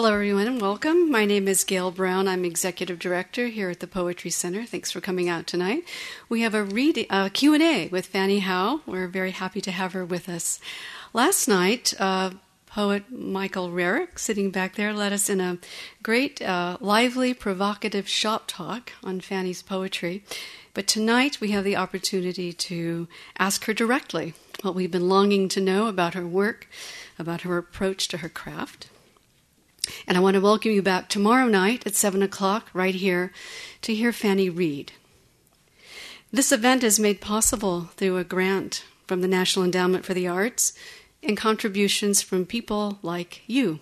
Hello, everyone, and welcome. My name is Gail Brown. I'm Executive Director here at the Poetry Center. Thanks for coming out tonight. We have a Q&A with Fanny Howe. We're very happy to have her with us. Last night, poet Michael Rarick, sitting back there, led us in a great, lively, provocative shop talk on Fanny's poetry. But tonight, we have the opportunity to ask her directly what we've been longing to know about her work, about her approach to her craft. And I want to welcome you back tomorrow night at 7 o'clock right here to hear Fanny read. This event is made possible through a grant from the National Endowment for the Arts and contributions from people like you.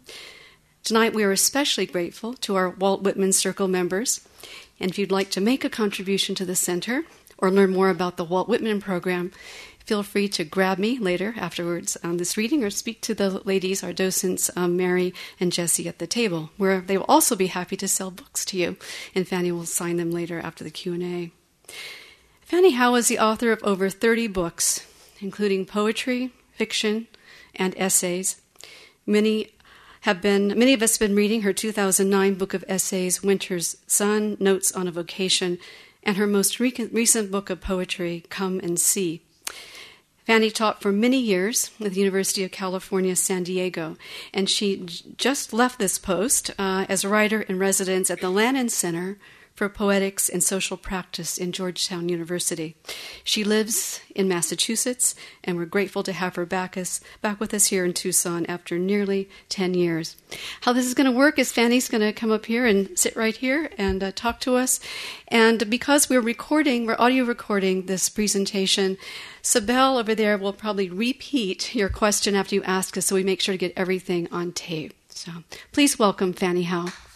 Tonight we are especially grateful to our Walt Whitman Circle members. And if you'd like to make a contribution to the center or learn more about the Walt Whitman program, feel free to grab me later afterwards on this reading or speak to the ladies, our docents, Mary and Jessie at the table, where they will also be happy to sell books to you, and Fanny will sign them later after the Q&A. Fanny Howe is the author of over 30 books, including poetry, fiction, and essays. Many of us have been reading her 2009 book of essays, Winter's Sun, Notes on a Vocation, and her most recent book of poetry, Come and See. Fanny taught for many years at the University of California, San Diego, and she just left this post as a writer in residence at the Lannan Center for Poetics and Social Practice in Georgetown University. She lives in Massachusetts, and we're grateful to have her back with us here in Tucson after nearly 10 years. How this is going to work is Fanny's going to come up here and sit right here and talk to us. And because we're audio recording this presentation, Sibel over there will probably repeat your question after you ask us, so we make sure to get everything on tape. So please welcome Fanny Howe.